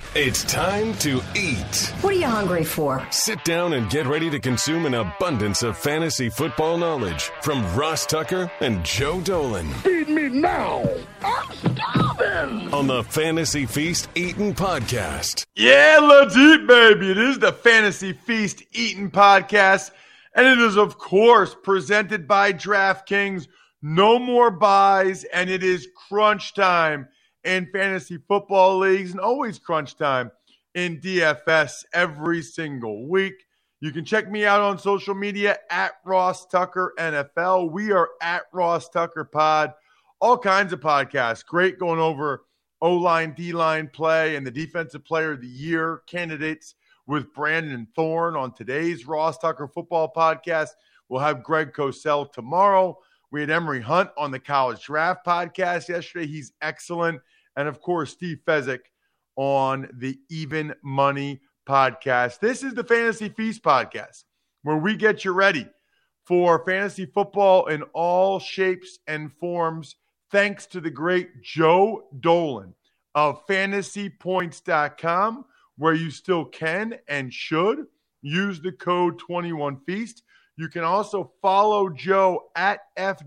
It's time to eat. What are you hungry for? Sit down and get ready to consume an abundance of fantasy football knowledge from Ross Tucker and Joe Dolan. Feed me now. I'm starving. On the Fantasy Feast Eatin' Podcast. Yeah, let's eat, baby. It is the Fantasy Feast Eatin' Podcast. And it is, of course, presented by DraftKings. No more buys, and it is crunch time in fantasy football leagues and always crunch time in DFS every single week. You can check me out on social media at Ross Tucker NFL. We are at Ross Tucker Pod. All kinds of podcasts. Great going over O-line, D-line play and the Defensive Player of the Year candidates with Brandon Thorne on today's Ross Tucker Football Podcast. We'll have Greg Cosell tomorrow. We had Emery Hunt on the College Draft Podcast yesterday. He's excellent. And, of course, Steve Fezzik on the Even Money Podcast. This is the Fantasy Feast Podcast, where we get you ready for fantasy football in all shapes and forms, thanks to the great Joe Dolan of fantasypoints.com, where you still can and should use the code 21Feast. You can also follow Joe at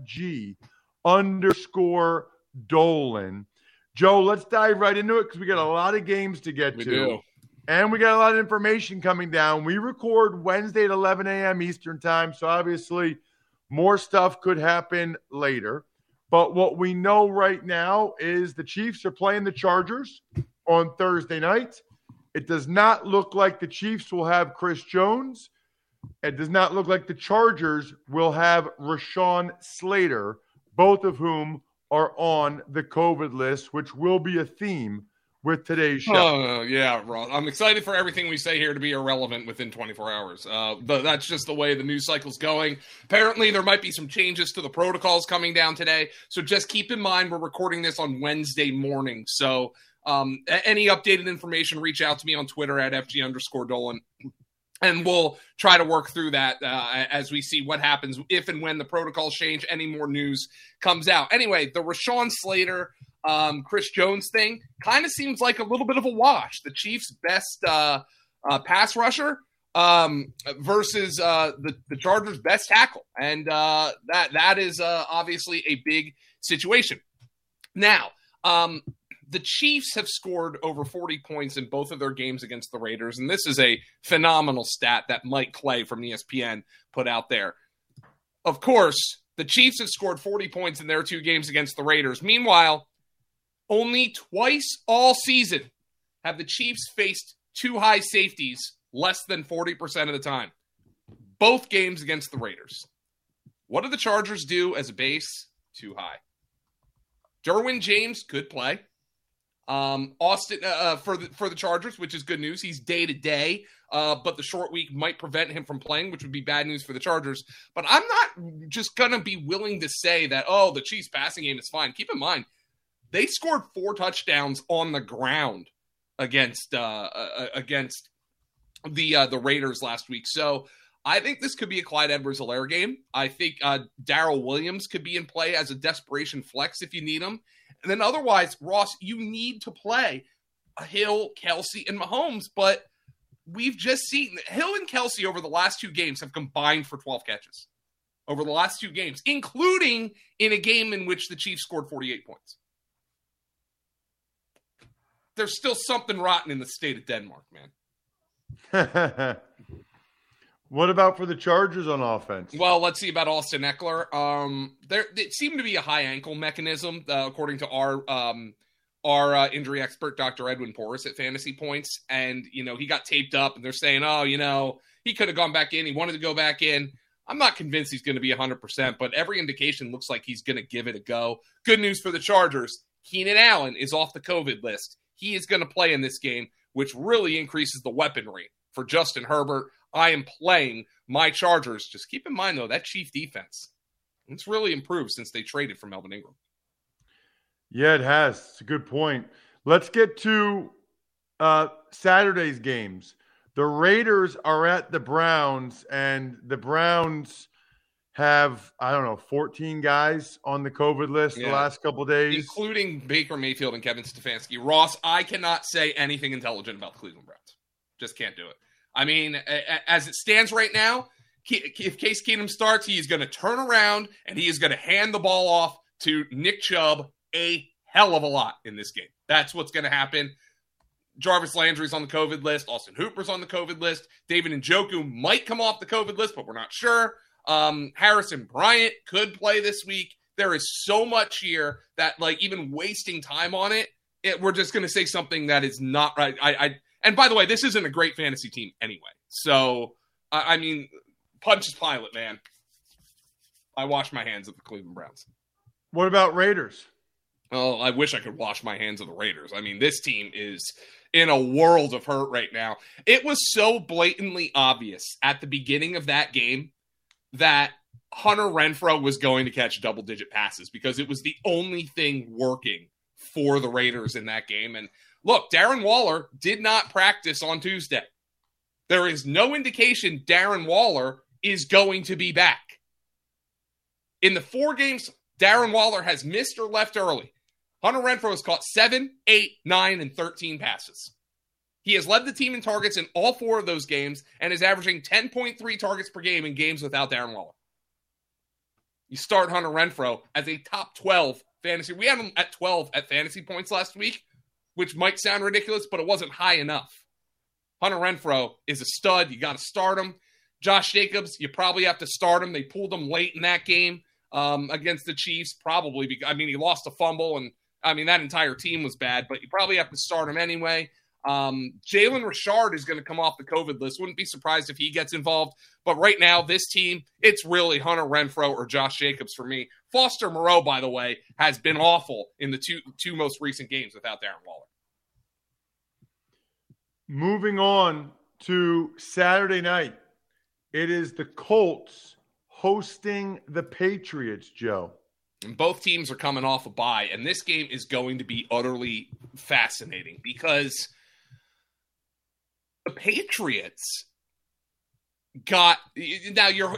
FG_Dolan. Joe, let's dive right into it because we got a lot of games to get to. We do. And we got a lot of information coming down. We record Wednesday at 11 a.m. Eastern time, so obviously more stuff could happen later. But what we know right now is the Chiefs are playing the Chargers on Thursday night. It does not look like the Chiefs will have Chris Jones. It does not look like the Chargers will have Rashawn Slater, both of whom are on the COVID list, which will be a theme with today's show. Oh, yeah, Ross. I'm excited for everything we say here to be irrelevant within 24 hours. That's just the way the news cycle's going. Apparently, there might be some changes to the protocols coming down today. So just keep in mind, we're recording this on Wednesday morning. So any updated information, reach out to me on Twitter at FG_Dolan. And we'll try to work through that as we see what happens if and when the protocols change, any more news comes out. Anyway, the Rashawn Slater, Chris Jones thing kind of seems like a little bit of a wash. The Chiefs' best pass rusher versus the Chargers' best tackle. And that is obviously a big situation. Now, the Chiefs have scored over 40 points in both of their games against the Raiders, and this is a phenomenal stat that Mike Clay from ESPN put out there. Of course, the Chiefs have scored 40 points in their two games against the Raiders. Meanwhile, only twice all season have the Chiefs faced two high safeties less than 40% of the time. Both games against the Raiders. What do the Chargers do as a base? Too high. Derwin James could play. Austin for the Chargers, which is good news. He's day to day, but the short week might prevent him from playing, which would be bad news for the Chargers. But I'm not just gonna be willing to say that the Chiefs passing game is fine. Keep in mind, they scored 4 touchdowns on the ground against the Raiders last week. So I think this could be a Clyde Edwards-Helaire game. I think Darrell Williams could be in play as a desperation flex if you need him. And then otherwise, Ross, you need to play Hill, Kelsey, and Mahomes. But we've just seen Hill and Kelsey over the last 2 games have combined for 12 catches over the last 2 games, including in a game in which the Chiefs scored 48 points. There's still something rotten in the state of Denmark, man. What about for the Chargers on offense? Well, let's see about Austin Eckler. It seemed to be a high ankle mechanism, according to our injury expert, Dr. Edwin Porras at Fantasy Points. And, he got taped up, and they're saying, he could have gone back in. He wanted to go back in. I'm not convinced he's going to be 100%, but every indication looks like he's going to give it a go. Good news for the Chargers. Keenan Allen is off the COVID list. He is going to play in this game, which really increases the weaponry for Justin Herbert. I am playing my Chargers. Just keep in mind, though, that Chief defense, it's really improved since they traded for Melvin Ingram. Yeah, it has. It's a good point. Let's get to Saturday's games. The Raiders are at the Browns, and the Browns have, 14 guys on the COVID list the last couple of days. Including Baker Mayfield and Kevin Stefanski. Ross, I cannot say anything intelligent about the Cleveland Browns. Just can't do it. I mean, as it stands right now, if Case Keenum starts, he is going to turn around and he is going to hand the ball off to Nick Chubb a hell of a lot in this game. That's what's going to happen. Jarvis Landry's on the COVID list. Austin Hooper's on the COVID list. David Njoku might come off the COVID list, but we're not sure. Harrison Bryant could play this week. There is so much here that, like, even wasting time on it, we're just going to say something that is not right. And by the way, this isn't a great fantasy team anyway. So, I mean, punch is Pilate, man. I wash my hands of the Cleveland Browns. What about Raiders? Oh, I wish I could wash my hands of the Raiders. I mean, this team is in a world of hurt right now. It was so blatantly obvious at the beginning of that game that Hunter Renfrow was going to catch double-digit passes because it was the only thing working for the Raiders in that game. And look, Darren Waller did not practice on Tuesday. There is no indication Darren Waller is going to be back. In the 4 games Darren Waller has missed or left early, Hunter Renfrow has caught 7, 8, 9, and 13 passes. He has led the team in targets in all 4 of those games and is averaging 10.3 targets per game in games without Darren Waller. You start Hunter Renfrow as a top 12 fantasy. We had him at 12 at fantasy points last week, which might sound ridiculous, but it wasn't high enough. Hunter Renfrow is a stud. You got to start him. Josh Jacobs, you probably have to start him. They pulled him late in that game against the Chiefs, probably. Because, he lost a fumble, and, that entire team was bad, but you probably have to start him anyway. Jalen Richard is going to come off the COVID list. Wouldn't be surprised if he gets involved. But right now, this team, it's really Hunter Renfrow or Josh Jacobs for me. Foster Moreau, by the way, has been awful in the two most recent games without Darren Waller. Moving on to Saturday night. It is the Colts hosting the Patriots, Joe. And both teams are coming off a bye, and this game is going to be utterly fascinating because the Patriots got now your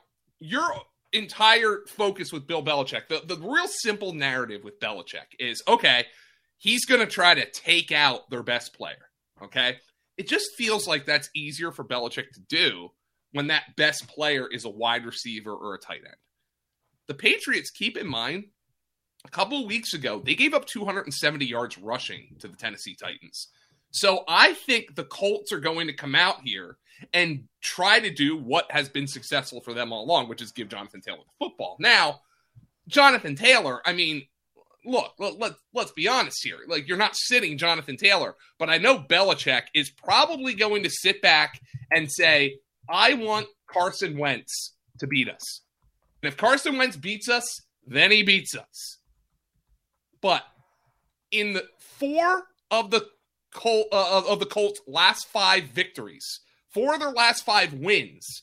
entire focus with Bill Belichick. The real simple narrative with Belichick is, okay, he's going to try to take out their best player. Okay, it just feels like that's easier for Belichick to do when that best player is a wide receiver or a tight end. The Patriots, keep in mind, a couple of weeks ago, they gave up 270 yards rushing to the Tennessee Titans. So I think the Colts are going to come out here and try to do what has been successful for them all along, which is give Jonathan Taylor the football. Now, Jonathan Taylor, look, let's be honest here. Like, you're not sitting Jonathan Taylor, but I know Belichick is probably going to sit back and say, I want Carson Wentz to beat us. And if Carson Wentz beats us, then he beats us. But in the 4 of the Colts' last 5 victories, 4 of their last 5 wins,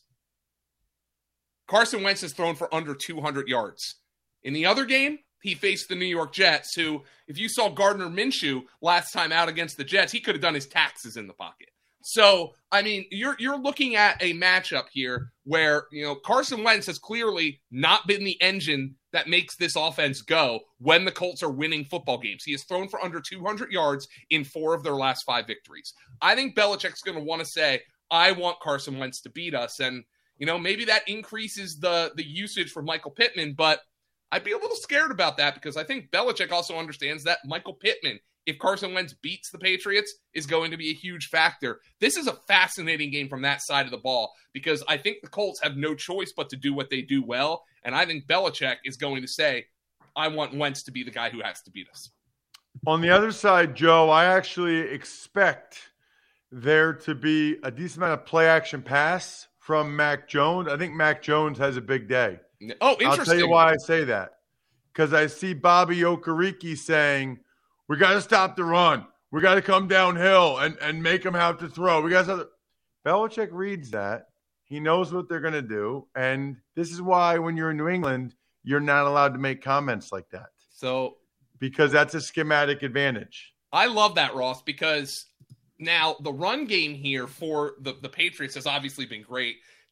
Carson Wentz has thrown for under 200 yards. In the other game, he faced the New York Jets, who, if you saw Gardner Minshew last time out against the Jets, he could have done his taxes in the pocket. So, you're looking at a matchup here where, Carson Wentz has clearly not been the engine that makes this offense go when the Colts are winning football games. He has thrown for under 200 yards in 4 of their last 5 victories. I think Belichick's going to want to say, I want Carson Wentz to beat us. And, maybe that increases the usage for Michael Pittman, but I'd be a little scared about that because I think Belichick also understands that Michael Pittman, if Carson Wentz beats the Patriots, is going to be a huge factor. This is a fascinating game from that side of the ball because I think the Colts have no choice but to do what they do well, and I think Belichick is going to say, I want Wentz to be the guy who has to beat us. On the other side, Joe, I actually expect there to be a decent amount of play-action pass from Mac Jones. I think Mac Jones has a big day. Oh, interesting. I'll tell you why I say that. Because I see Bobby Okereke saying, we got to stop the run. We got to come downhill and make them have to throw. Belichick reads that. He knows what they're going to do. And this is why when you're in New England, you're not allowed to make comments like that. Because that's a schematic advantage. I love that, Ross, because now the run game here for the Patriots has obviously been great.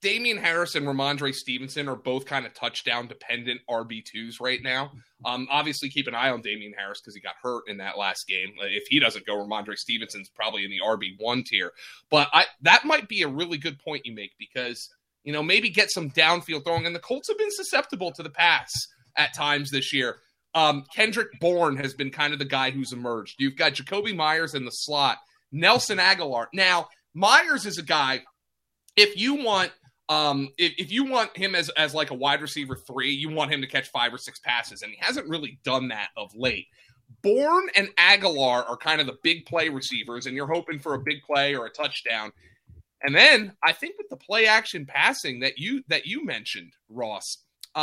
Damian Harris and Ramondre Stevenson are both kind of touchdown-dependent RB2s right now. Obviously, keep an eye on Damian Harris because he got hurt in that last game. If he doesn't go, Ramondre Stevenson's probably in the RB1 tier. But that might be a really good point you make because, maybe get some downfield throwing. And the Colts have been susceptible to the pass at times this year. Kendrick Bourne has been kind of the guy who's emerged. You've got Jacoby Myers in the slot, Nelson Aguilar. Now, Myers is a guy, if you want him as like a wide receiver 3, you want him to catch 5 or 6 passes, and he hasn't really done that of late. Bourne and Aguilar are kind of the big play receivers, and you're hoping for a big play or a touchdown. And then I think with the play action passing that you mentioned, Ross,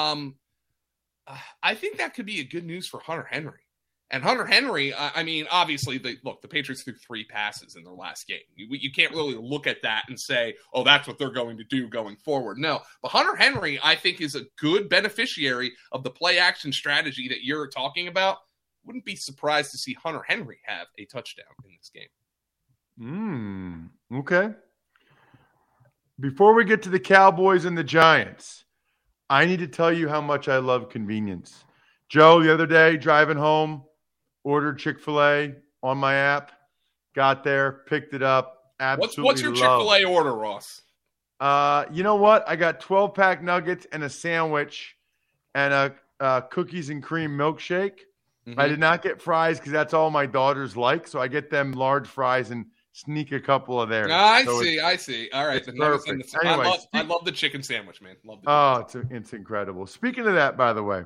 I think that could be a good news for Hunter Henry. And Hunter Henry, obviously, the Patriots threw 3 passes in their last game. You can't really look at that and say, oh, that's what they're going to do going forward. No, but Hunter Henry, I think, is a good beneficiary of the play-action strategy that you're talking about. Wouldn't be surprised to see Hunter Henry have a touchdown in this game. Okay. Before we get to the Cowboys and the Giants, I need to tell you how much I love convenience. Joe, the other day, driving home, ordered Chick-fil-A on my app, got there, picked it up. Absolutely What's your Chick-fil-A order, Ross? You know what? I got 12-pack nuggets and a sandwich and a cookies and cream milkshake. Mm-hmm. I did not get fries because that's all my daughters like, so I get them large fries and sneak a couple of theirs. I see. All right. Perfect. Anyway, I love the chicken sandwich, man. Love the it's incredible. Speaking of that, by the way,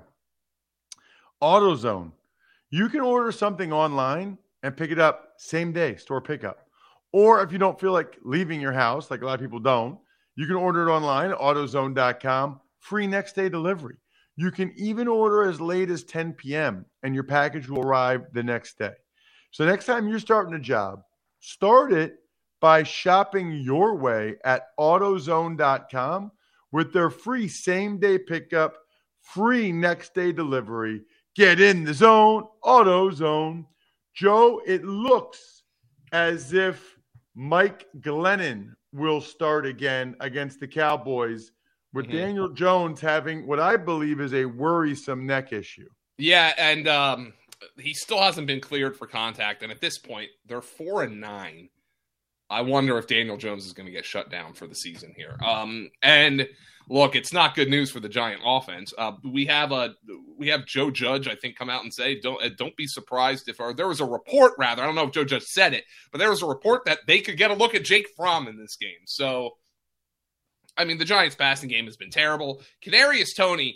AutoZone. You can order something online and pick it up same day, store pickup. Or if you don't feel like leaving your house, like a lot of people don't, you can order it online at AutoZone.com, free next day delivery. You can even order as late as 10 p.m. and your package will arrive the next day. So next time you're starting a job, start it by shopping your way at AutoZone.com with their free same-day pickup, free next-day delivery. Get in the zone, AutoZone. Joe, it looks as if Mike Glennon will start again against the Cowboys with Daniel Jones having what I believe is a worrisome neck issue. Yeah, and he still hasn't been cleared for contact, and at this point, they're 4-9. I wonder if Daniel Jones is going to get shut down for the season here. And look, it's not good news for the Giant offense. We have Joe Judge, I think, come out and say, don't be surprised if there was a report, rather. I don't know if Joe Judge said it, but there was a report that they could get a look at Jake Fromm in this game. So, the Giants' passing game has been terrible. Kadarius Toney,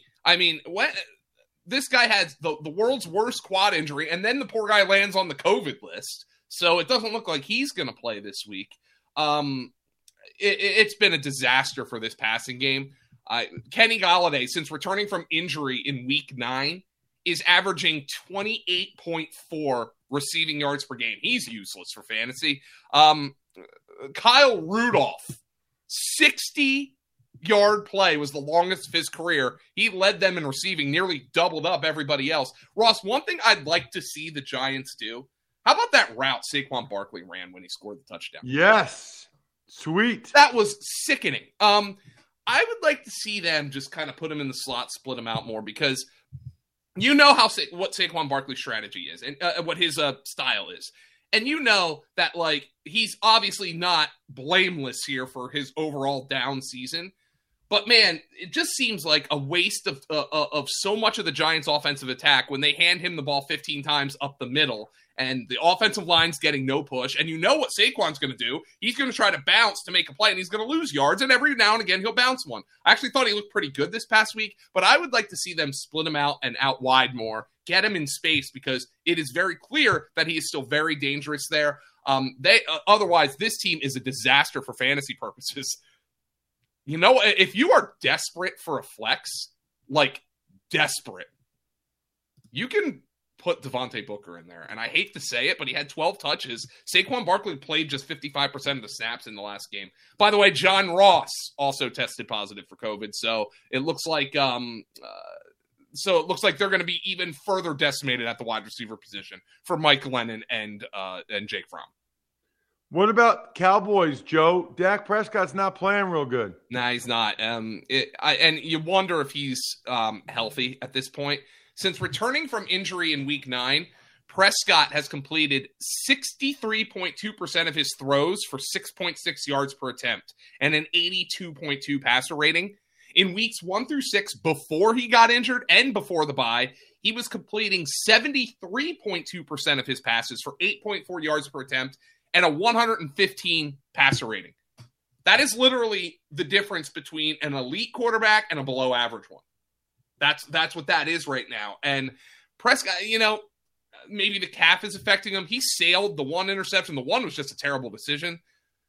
this guy has the world's worst quad injury, and then the poor guy lands on the COVID list. So it doesn't look like he's going to play this week. It's been a disaster for this passing game. Kenny Golladay, since returning from injury in week 9, is averaging 28.4 receiving yards per game. He's useless for fantasy. Kyle Rudolph, 60-yard play was the longest of his career. He led them in receiving, nearly doubled up everybody else. Ross, one thing I'd like to see the Giants do, how about that route Saquon Barkley ran when he scored the touchdown? Yes. Sweet. That was sickening. I would like to see them just kind of put him in the slot, split him out more, because you know what Saquon Barkley's strategy is and what his style is. And you know that, he's obviously not blameless here for his overall down season. But, man, it just seems like a waste of so much of the Giants' offensive attack when they hand him the ball 15 times up the middle and the offensive line's getting no push. And you know what Saquon's going to do. He's going to try to bounce to make a play, and he's going to lose yards. And every now and again, he'll bounce one. I actually thought he looked pretty good this past week, but I would like to see them split him out and out wide more, get him in space, because it is very clear that he is still very dangerous there. Otherwise, this team is a disaster for fantasy purposes. You know, if you are desperate for a flex, desperate, you can put Devontae Booker in there. And I hate to say it, but he had 12 touches. Saquon Barkley played just 55% of the snaps in the last game. By the way, John Ross also tested positive for COVID. So it looks like they're going to be even further decimated at the wide receiver position for Mike Glennon and Jake Fromm. What about Cowboys, Joe? Dak Prescott's not playing real good. Nah, he's not. And you wonder if he's healthy at this point. Since returning from injury in Week 9, Prescott has completed 63.2% of his throws for 6.6 yards per attempt and an 82.2 passer rating. In weeks 1 through 6, before he got injured and before the bye, he was completing 73.2% of his passes for 8.4 yards per attempt and a 115 passer rating. That is literally the difference between an elite quarterback and a below average one. That's what that is right now. And Prescott, maybe the calf is affecting him. He sailed the one interception. The one was just a terrible decision.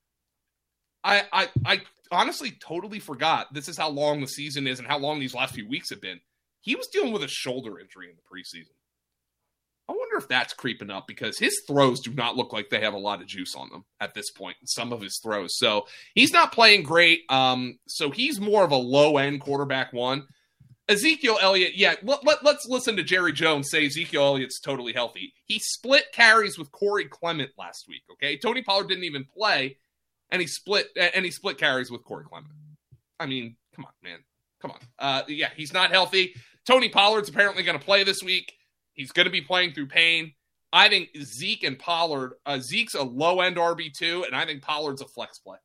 I honestly totally forgot this is how long the season is and how long these last few weeks have been. He was dealing with a shoulder injury in the preseason. I wonder if that's creeping up because his throws do not look like they have a lot of juice on them at this point in some of his throws. So he's not playing great. So he's more of a low-end quarterback one. Ezekiel Elliott, let's listen to Jerry Jones say Ezekiel Elliott's totally healthy. He split carries with Corey Clement last week, okay? Tony Pollard didn't even play, and he split carries with Corey Clement. I mean, come on, man. Come on. He's not healthy. Tony Pollard's apparently going to play this week. He's going to be playing through pain. I think Zeke and Pollard, Zeke's a low-end RB2, and I think Pollard's a flex play.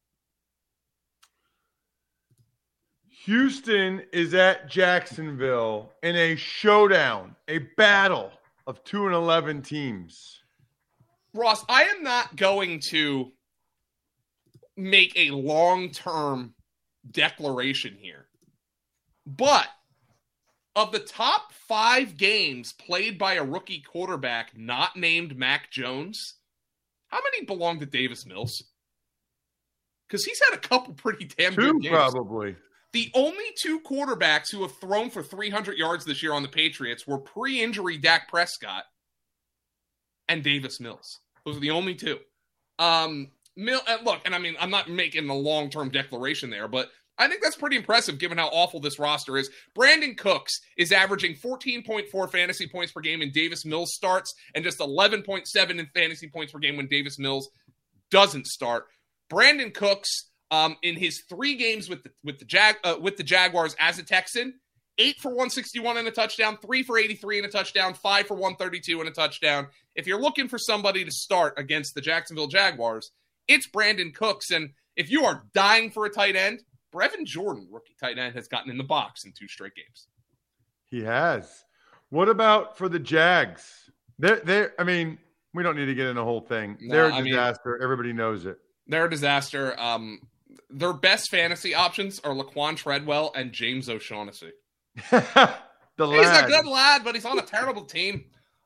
Houston is at Jacksonville in a showdown, a battle of 2-11 teams. Ross, I am not going to make a long-term declaration here, but of the top 5 games played by a rookie quarterback not named Mac Jones, how many belong to Davis Mills? Because he's had a couple pretty damn good games. Probably. The only 2 quarterbacks who have thrown for 300 yards this year on the Patriots were pre-injury Dak Prescott and Davis Mills. Those are the only 2. I'm not making a long-term declaration there, but I think that's pretty impressive given how awful this roster is. Brandon Cooks is averaging 14.4 fantasy points per game when Davis Mills starts and just 11.7 in fantasy points per game when Davis Mills doesn't start. Brandon Cooks, in his 3 games with the Jaguars as a Texan, 8 for 161 and a touchdown, 3 for 83 and a touchdown, 5 for 132 and a touchdown. If you're looking for somebody to start against the Jacksonville Jaguars, it's Brandon Cooks. And if you are dying for a tight end, Brevin Jordan, rookie tight end, has gotten in the box in 2 straight games. He has. What about for the Jags? They're we don't need to get in the whole thing. They're a disaster. Everybody knows it. They're a disaster. Their best fantasy options are Laquan Treadwell and James O'Shaughnessy. He's a good lad, but he's on a terrible team.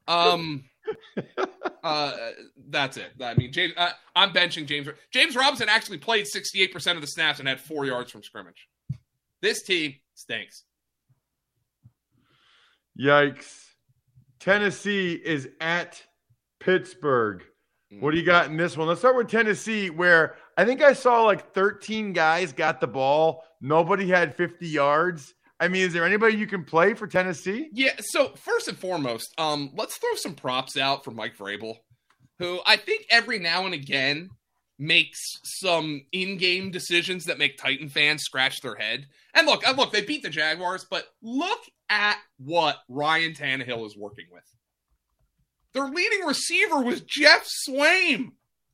That's it. I mean, I'm benching James. James Robinson actually played 68% of the snaps and had 4 yards from scrimmage. This team stinks. Yikes. Tennessee is at Pittsburgh. What do you got in this one? Let's start with Tennessee, where I think I saw like 13 guys got the ball. Nobody had 50 yards. I mean, is there anybody you can play for Tennessee? Yeah, so first and foremost, let's throw some props out for Mike Vrabel, who I think every now and again makes some in-game decisions that make Titan fans scratch their head. And look, they beat the Jaguars, but look at what Ryan Tannehill is working with. Their leading receiver was Jeff Swaim.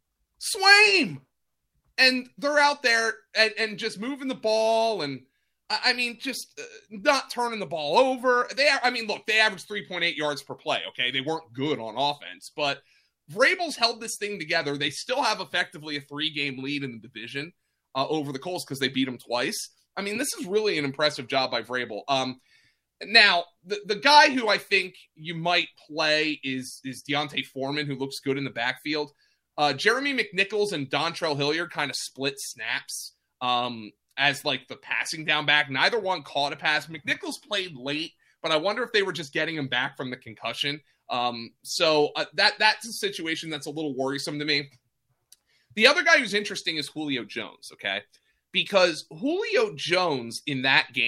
And they're out there and just moving the ball and, just not turning the ball over. They averaged 3.8 yards per play, okay? They weren't good on offense, but Vrabel's held this thing together. They still have effectively a 3-game lead in the division over the Colts because they beat them twice. I mean, this is really an impressive job by Vrabel. Now, the guy who I think you might play is Deontay Foreman, who looks good in the backfield. Jeremy McNichols and Dontrell Hilliard kind of split snaps as like the passing down back. Neither one caught a pass. McNichols played late, but I wonder if they were just getting him back from the concussion. So that's a situation that's a little worrisome to me. The other guy who's interesting is Julio Jones, okay? Because Julio Jones in that game,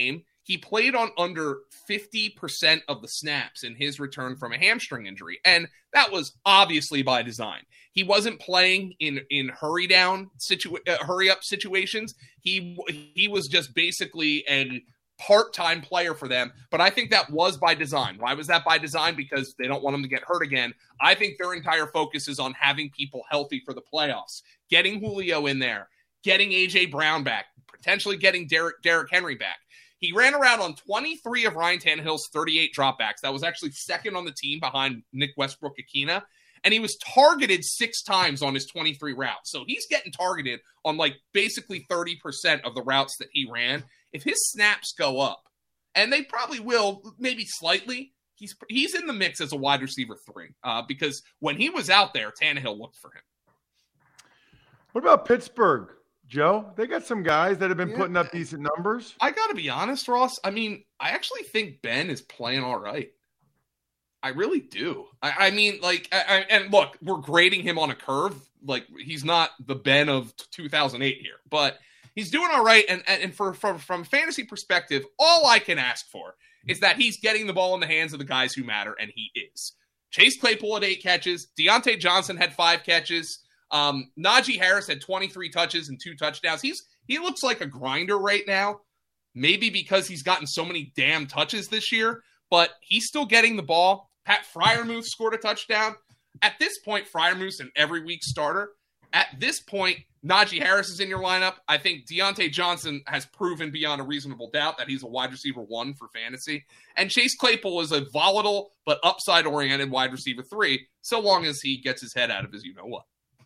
he played on under 50% of the snaps in his return from a hamstring injury. And that was obviously by design. He wasn't playing in hurry up situations. He was just basically a part-time player for them. But I think that was by design. Why was that by design? Because they don't want him to get hurt again. I think their entire focus is on having people healthy for the playoffs, getting Julio in there, getting A.J. Brown back, potentially getting Derrick Henry back. He ran around on 23 of Ryan Tannehill's 38 dropbacks. That was actually second on the team behind Nick Westbrook-Akina. And he was targeted 6 times on his 23 routes. So he's getting targeted on like basically 30% of the routes that he ran. If his snaps go up, and they probably will, maybe slightly, he's in the mix as a wide receiver 3. Because when he was out there, Tannehill looked for him. What about Pittsburgh, Joe? They got some guys that have been putting up decent numbers. I got to be honest, Ross. I mean, I actually think Ben is playing all right. I really do. I mean, like, and look, we're grading him on a curve. Like, he's not the Ben of 2008 here, but he's doing all right. And from a fantasy perspective, all I can ask for is that he's getting the ball in the hands of the guys who matter, and he is. Chase Claypool had 8 catches. Deontay Johnson had 5 catches. Najee Harris had 23 touches and 2 touchdowns. He looks like a grinder right now, maybe because he's gotten so many damn touches this year, but he's still getting the ball. Pat Freiermuth scored a touchdown. At this point, Freiermuth's an every week starter. At this point, Najee Harris is in your lineup. I think Deontay Johnson has proven beyond a reasonable doubt that he's a wide receiver 1 for fantasy. And Chase Claypool is a volatile but upside-oriented wide receiver 3, so long as he gets his head out of his you-know-what.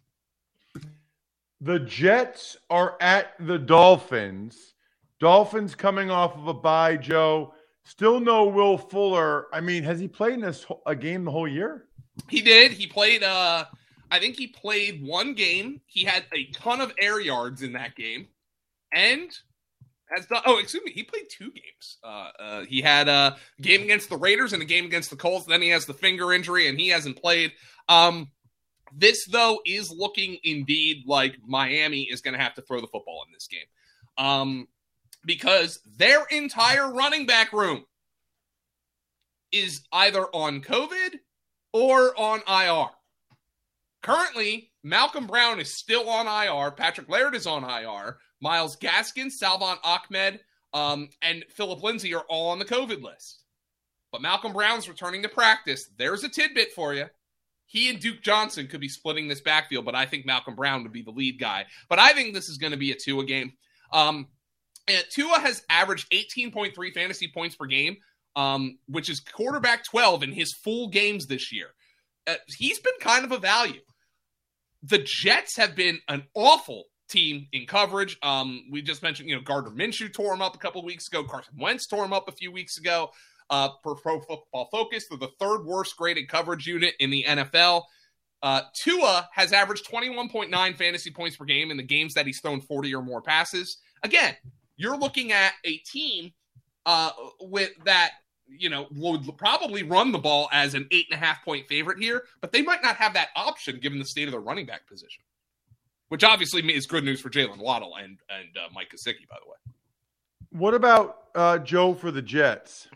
The Jets are at the Dolphins. Dolphins coming off of a bye, Joe. Still no Will Fuller. I mean, has he played in a game the whole year? He did. He played, I think he played 1 game. He had a ton of air yards in that game. And he played 2 games. He had a game against the Raiders and a game against the Colts. Then he has the finger injury, and he hasn't played. This, though, is looking indeed like Miami is going to have to throw the football in this game. Because their entire running back room is either on COVID or on IR. Currently, Malcolm Brown is still on IR. Patrick Laird is on IR. Myles Gaskin, Salvon Ahmed, and Phillip Lindsay are all on the COVID list. But Malcolm Brown's returning to practice. There's a tidbit for you. He and Duke Johnson could be splitting this backfield, but I think Malcolm Brown would be the lead guy. But I think this is going to be a Tua game. And Tua has averaged 18.3 fantasy points per game, which is quarterback 12 in his full games this year. He's been kind of a value. The Jets have been an awful team in coverage. We just mentioned, Gardner Minshew tore him up a couple of weeks ago. Carson Wentz tore him up a few weeks ago. Per Pro Football Focus, they're the 3rd worst graded coverage unit in the NFL. Tua has averaged 21.9 fantasy points per game in the games that he's thrown 40 or more passes. Again, you're looking at a team with that, would probably run the ball as an 8.5-point favorite here, but they might not have that option given the state of their running back position, which obviously is good news for Jalen Waddle and Mike Gesicki, by the way. What about Joe for the Jets?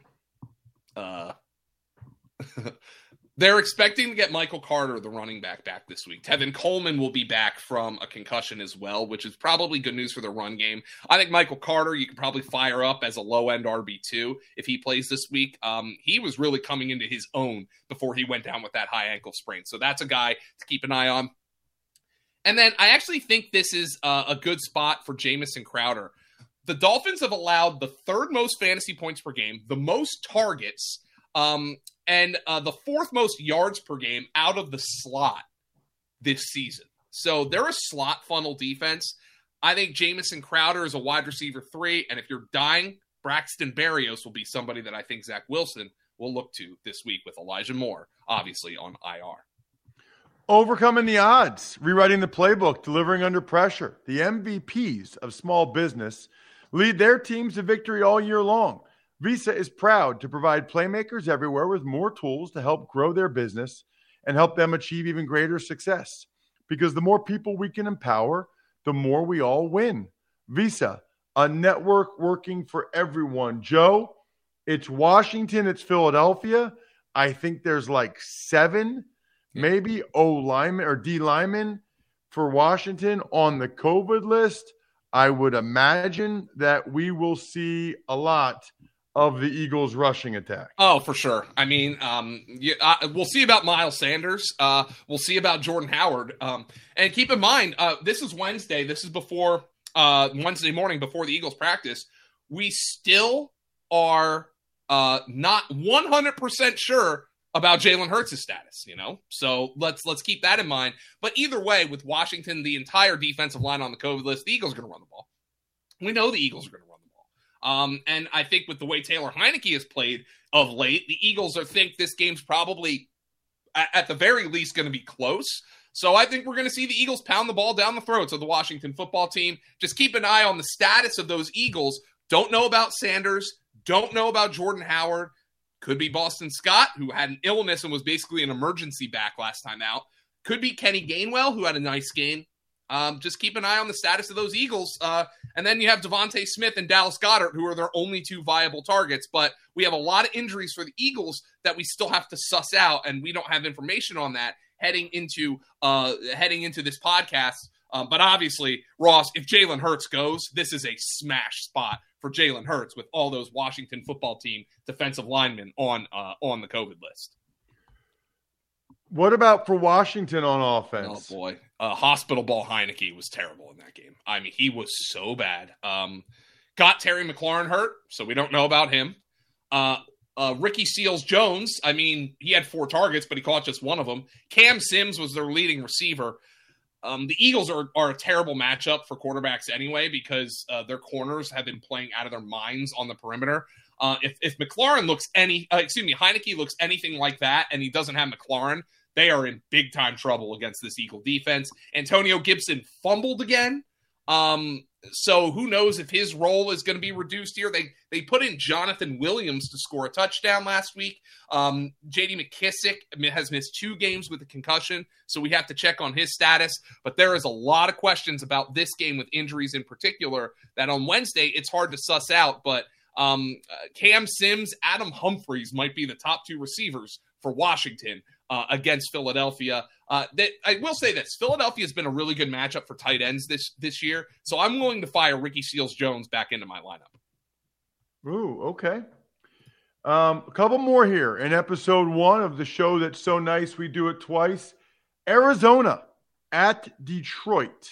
They're expecting to get Michael Carter, the running back this week. Tevin Coleman will be back from a concussion as well, which is probably good news for the run game. I think Michael Carter, you can probably fire up as a low-end RB2 if he plays this week. He was really coming into his own before he went down with that high ankle sprain. So that's a guy to keep an eye on. And then I actually think this is a good spot for Jamison Crowder. The Dolphins have allowed the 3rd most fantasy points per game, the most targets, and the 4th most yards per game out of the slot this season. So they're a slot funnel defense. I think Jamison Crowder is a wide receiver 3, and if you're dying, Braxton Berrios will be somebody that I think Zach Wilson will look to this week with Elijah Moore, obviously on IR. Overcoming the odds, rewriting the playbook, delivering under pressure. The MVPs of small business lead their teams to victory all year long. Visa is proud to provide playmakers everywhere with more tools to help grow their business and help them achieve even greater success. Because the more people we can empower, the more we all win. Visa, a network working for everyone. Joe, it's Washington, it's Philadelphia. I think there's like 7, maybe O linemen or D linemen for Washington on the COVID list. I would imagine that we will see a lot of the Eagles rushing attack. Oh, for sure. I mean, we'll see about Miles Sanders. We'll see about Jordan Howard. And keep in mind, this is Wednesday. This is before Wednesday morning before the Eagles practice. We still are not 100% sure about Jalen Hurts' status, So let's keep that in mind. But either way, with Washington, the entire defensive line on the COVID list, the Eagles are going to run the ball. We know the Eagles are going to run the ball. And I think with the way Taylor Heineke has played of late, the Eagles think this game's probably, at the very least, going to be close. So I think we're going to see the Eagles pound the ball down the throats of the Washington football team. Just keep an eye on the status of those Eagles. Don't know about Sanders. Don't know about Jordan Howard. Could be Boston Scott, who had an illness and was basically an emergency back last time out. Could be Kenny Gainwell, who had a nice game. Just keep an eye on the status of those Eagles. And then you have Devontae Smith and Dallas Goedert, who are their only 2 viable targets. But we have a lot of injuries for the Eagles that we still have to suss out, and we don't have information on that heading into this podcast. But obviously, Ross, if Jalen Hurts goes, this is a smash spot for Jalen Hurts with all those Washington football team defensive linemen on the COVID list. What about for Washington on offense? Oh, boy. Hospital ball Heineke was terrible in that game. I mean, he was so bad. Got Terry McLaurin hurt, so we don't know about him. Ricky Seals-Jones, I mean, he had 4 targets, but he caught just one of them. Cam Sims was their leading receiver. The Eagles are a terrible matchup for quarterbacks anyway because their corners have been playing out of their minds on the perimeter. If McLaurin Heineke looks anything like that and he doesn't have McLaurin, they are in big-time trouble against this Eagle defense. Antonio Gibson fumbled again. So who knows if his role is going to be reduced here. They put in Jonathan Williams to score a touchdown last week. J.D. McKissick has missed 2 games with a concussion, so we have to check on his status. But there is a lot of questions about this game with injuries in particular that on Wednesday it's hard to suss out. But Cam Sims, Adam Humphries might be the top 2 receivers for Washington against Philadelphia. I will say this. Philadelphia has been a really good matchup for tight ends this year, so I'm willing to fire Ricky Seals-Jones back into my lineup. Ooh, okay. A couple more here in episode 1 of the show that's so nice we do it twice. Arizona at Detroit.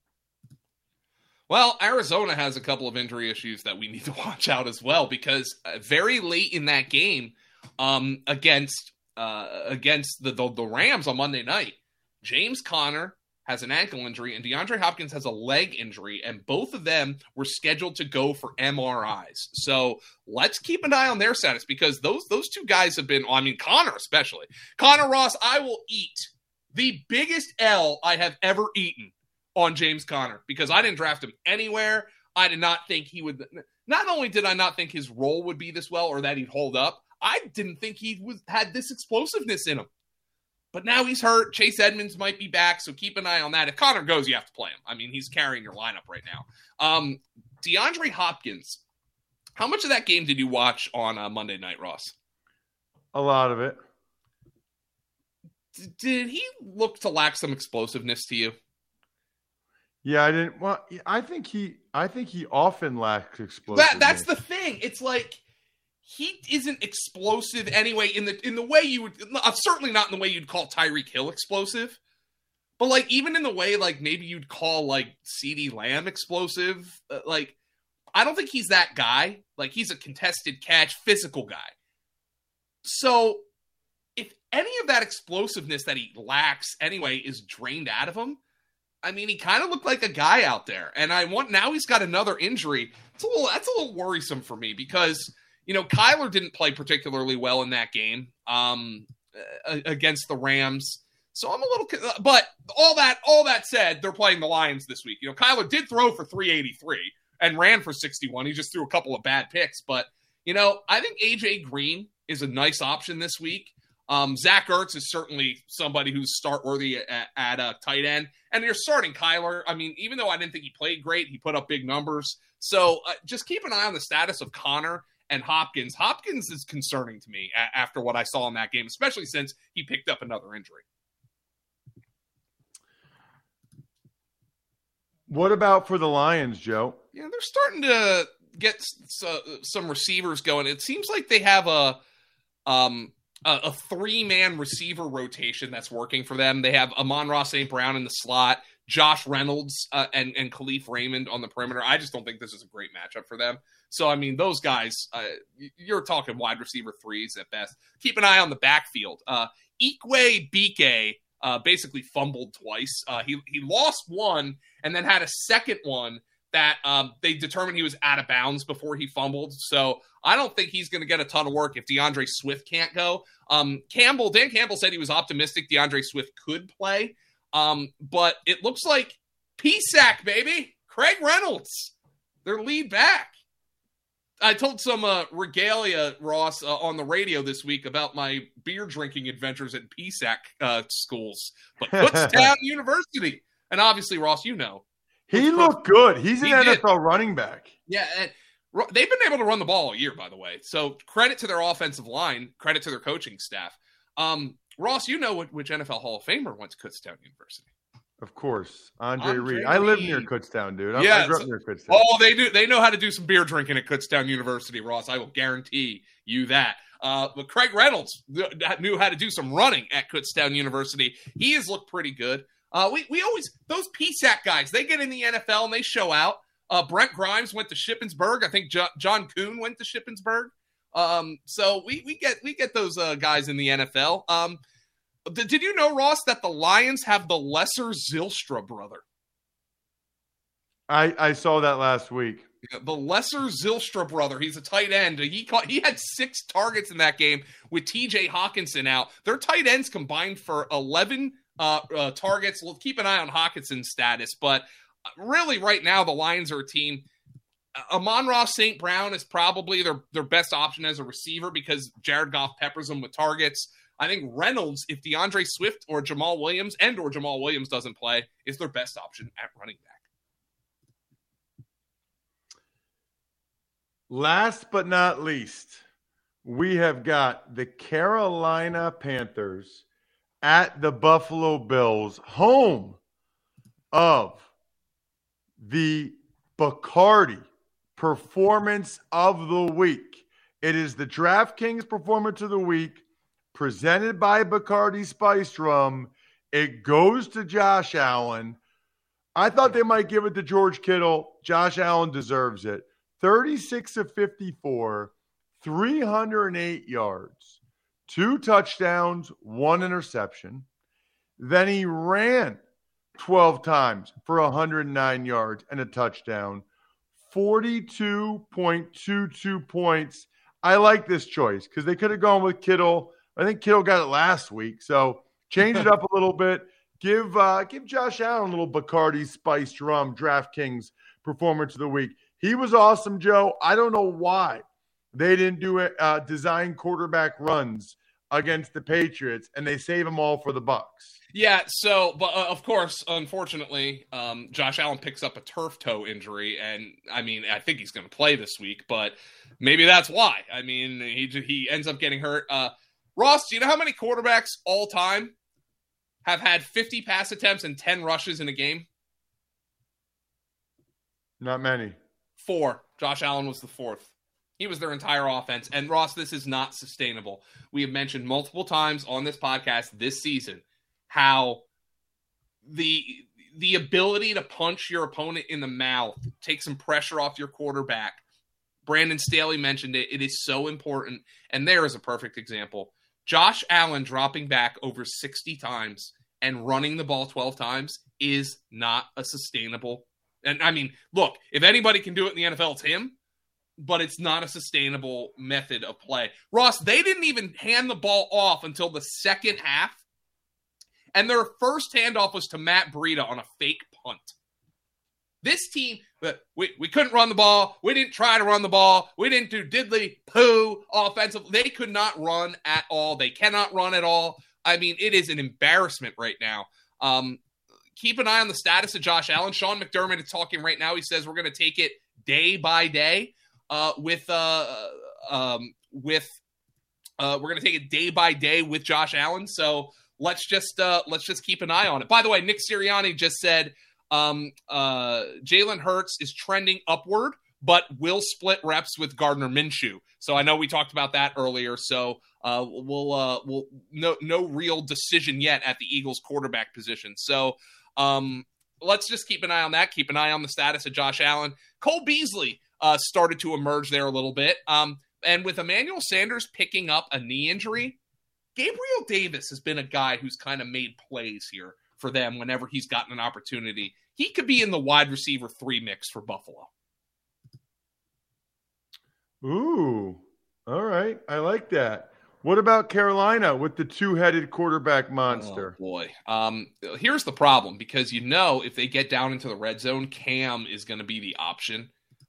Well, Arizona has a couple of injury issues that we need to watch out as well because very late in that game against the Rams on Monday night, James Conner has an ankle injury and DeAndre Hopkins has a leg injury, and both of them were scheduled to go for MRIs. So let's keep an eye on their status because those 2 guys have been, Conner especially. Conner, Ross, I will eat the biggest L I have ever eaten on James Conner because I didn't draft him anywhere. I did not think he would. Not only did I not think his role would be this well or that he'd hold up, I didn't think he had this explosiveness in him. But now he's hurt. Chase Edmonds might be back, so keep an eye on that. If Conner goes, you have to play him. I mean, he's carrying your lineup right now. DeAndre Hopkins, how much of that game did you watch on Monday night, Ross? A lot of it. Did he look to lack some explosiveness to you? Yeah, I didn't. Well, I think he often lacks explosiveness. That's the thing. It's like he isn't explosive anyway in the way you would. Certainly not in the way you'd call Tyreek Hill explosive, but like even in the way like maybe you'd call like CeeDee Lamb explosive. Like I don't think he's that guy. Like he's a contested catch, physical guy. So if any of that explosiveness that he lacks anyway is drained out of him, I mean, he kind of looked like a guy out there. And now he's got another injury. That's a little worrisome for me because, Kyler didn't play particularly well in that game against the Rams. So I'm a little, but all that said, they're playing the Lions this week. Kyler did throw for 383 and ran for 61. He just threw a couple of bad picks. But, I think AJ Green is a nice option this week. Zach Ertz is certainly somebody who's start-worthy at tight end. And you're starting Kyler. I mean, even though I didn't think he played great, he put up big numbers. So just keep an eye on the status of Connor and Hopkins. Hopkins is concerning to me after what I saw in that game, especially since he picked up another injury. What about for the Lions, Joe? Yeah, they're starting to get some receivers going. It seems like they have a three-man receiver rotation that's working for them. They have Amon-Ra St. Brown in the slot, Josh Reynolds and Khalif Raymond on the perimeter. I just don't think this is a great matchup for them. So, I mean, those guys, you're talking wide receiver threes at best. Keep an eye on the backfield. Ikwe Bike basically fumbled twice. He lost one and then had a second one that they determined he was out of bounds before he fumbled. So I don't think he's going to get a ton of work if DeAndre Swift can't go. Dan Campbell said he was optimistic DeAndre Swift could play. But it looks like PSAC, baby. Craig Reynolds, their lead back. I told some regalia, Ross, on the radio this week about my beer drinking adventures at PSAC schools. But Kutztown University. And obviously, Ross, you know. He looked good. He's an NFL running back. Yeah, and they've been able to run the ball all year, by the way. So credit to their offensive line, credit to their coaching staff. Ross, you know which NFL Hall of Famer went to Kutztown University. Of course, Andre Reed. I live near Kutztown, dude. I grew up near Kutztown. Oh, they do. They know how to do some beer drinking at Kutztown University, Ross. I will guarantee you that. But Craig Reynolds knew how to do some running at Kutztown University. He has looked pretty good. We always, those PSAC guys, they get in the NFL and they show out. Brent Grimes went to Shippensburg. I think John Kuhn went to Shippensburg. So we get those guys in the NFL. Did you know, Ross, that the Lions have the lesser Zylstra brother? I saw that last week. The lesser Zylstra brother. He's a tight end. He had 6 targets in that game with TJ Hawkinson out. Their tight ends combined for 11 targets. We'll keep an eye on Hawkinson's status, but really right now the Lions are a team. Amon-Ra St. Brown is probably their best option as a receiver because Jared Goff peppers them with targets. I think Reynolds, if DeAndre Swift or Jamal Williams doesn't play, is their best option at running back. Last but not least, we have got the Carolina Panthers at the Buffalo Bills, home of the Bacardi Performance of the Week. It is the DraftKings Performance of the Week presented by Bacardi Spiced Rum. It goes to Josh Allen. I thought they might give it to George Kittle. Josh Allen deserves it. 36 of 54, 308 yards, 2 touchdowns, 1 interception. Then he ran 12 times for 109 yards and a touchdown, 42.22 points. I like this choice because they could have gone with Kittle. I think Kittle got it last week, so change it up a little bit. Give Josh Allen a little Bacardi Spiced Rum, DraftKings Performance of the Week. He was awesome, Joe. I don't know why they didn't do design quarterback runs against the Patriots, and they save them all for the Bucs. Yeah, so, but of course, unfortunately, Josh Allen picks up a turf toe injury, and I mean, I think he's going to play this week, but maybe that's why. I mean, he ends up getting hurt. Ross, do you know how many quarterbacks all time have had 50 pass attempts and 10 rushes in a game? Not many. 4. Josh Allen was the 4th. He was their entire offense. And Ross, this is not sustainable. We have mentioned multiple times on this podcast this season how the ability to punch your opponent in the mouth, take some pressure off your quarterback. Brandon Staley mentioned it. It is so important. And there is a perfect example. Josh Allen dropping back over 60 times and running the ball 12 times is not a sustainable. And I mean, look, if anybody can do it in the NFL, it's him, but it's not a sustainable method of play. Ross, they didn't even hand the ball off until the second half, and their first handoff was to Matt Breida on a fake punt. This team, we couldn't run the ball. We didn't try to run the ball. We didn't do diddly poo offensive. They could not run at all. They cannot run at all. I mean, it is an embarrassment right now. Keep an eye on the status of Josh Allen. Sean McDermott is talking right now. He says we're going to take it day by day we're going to take it day by day with Josh Allen. So let's just keep an eye on it. By the way, Nick Sirianni just said Jalen Hurts is trending upward, but will split reps with Gardner Minshew. So I know we talked about that earlier. So we'll no real decision yet at the Eagles quarterback position. So let's just keep an eye on that. Keep an eye on the status of Josh Allen. Cole Beasley started to emerge there a little bit. And with Emmanuel Sanders picking up a knee injury, Gabriel Davis has been a guy who's kind of made plays here for them whenever he's gotten an opportunity. He could be in the wide receiver 3 mix for Buffalo. Ooh, all right. I like that. What about Carolina with the 2-headed quarterback monster? Oh, boy. Here's the problem, because if they get down into the red zone, Cam is going to be the option,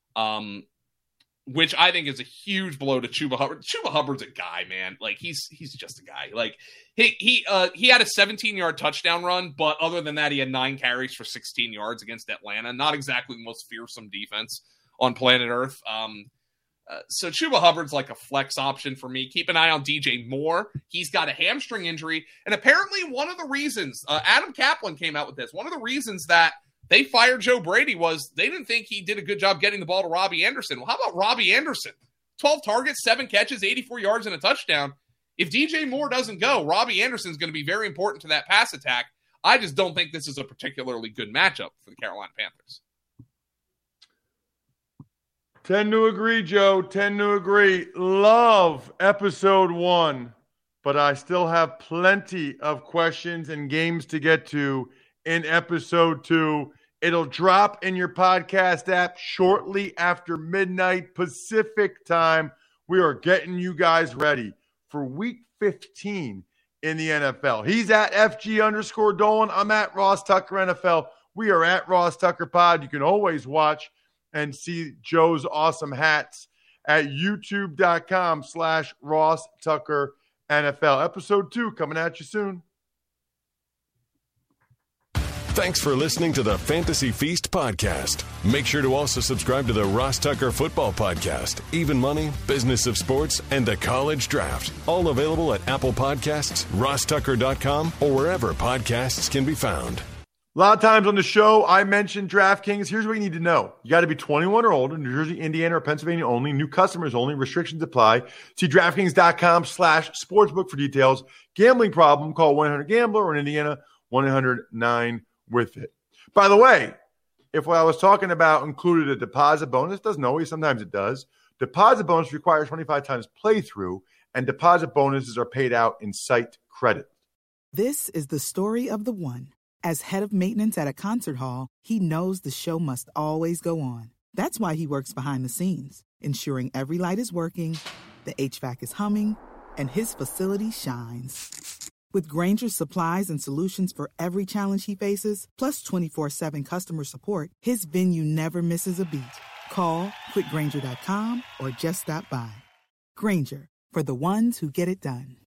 which I think is a huge blow to Chuba Hubbard. Chuba Hubbard's a guy, man. Like, he's just a guy. Like, he had a 17-yard touchdown run, but other than that, he had 9 carries for 16 yards against Atlanta. Not exactly the most fearsome defense on planet Earth. So Chuba Hubbard's like a flex option for me. Keep an eye on DJ Moore. He's got a hamstring injury. And apparently one of the reasons, Adam Kaplan came out with this, one of the reasons that they fired Joe Brady was they didn't think he did a good job getting the ball to Robbie Anderson. Well, how about Robbie Anderson? 12 targets, 7 catches, 84 yards, and a touchdown. If DJ Moore doesn't go, Robbie Anderson's going to be very important to that pass attack. I just don't think this is a particularly good matchup for the Carolina Panthers. Tend to agree, Joe. Tend to agree. Love episode 1, but I still have plenty of questions and games to get to in episode 2. It'll drop in your podcast app shortly after midnight Pacific time. We are getting you guys ready for week 15 in the NFL. He's at FG_Dolan. I'm at Ross Tucker NFL. We are at Ross Tucker Pod. You can always watch and see Joe's awesome hats at youtube.com/Ross Tucker NFL. Episode 2 coming at you soon. Thanks for listening to the Fantasy Feast podcast. Make sure to also subscribe to the Ross Tucker Football Podcast, Even Money, Business of Sports, and the College Draft. All available at Apple Podcasts, rosstucker.com, or wherever podcasts can be found. A lot of times on the show, I mentioned DraftKings. Here's what you need to know. You got to be 21 or older, New Jersey, Indiana, or Pennsylvania only. New customers only. Restrictions apply. See DraftKings.com/sportsbook for details. Gambling problem, call 1-800-GAMBLER, or in Indiana, 1-800-9-WITH-IT. By the way, if what I was talking about included a deposit bonus, doesn't always, sometimes it does. Deposit bonus requires 25 times playthrough, and deposit bonuses are paid out in site credit. This is the story of the one. As head of maintenance at a concert hall, he knows the show must always go on. That's why he works behind the scenes, ensuring every light is working, the HVAC is humming, and his facility shines. With Grainger's supplies and solutions for every challenge he faces, plus 24/7 customer support, his venue never misses a beat. Call quickgrainger.com or just stop by. Grainger, for the ones who get it done.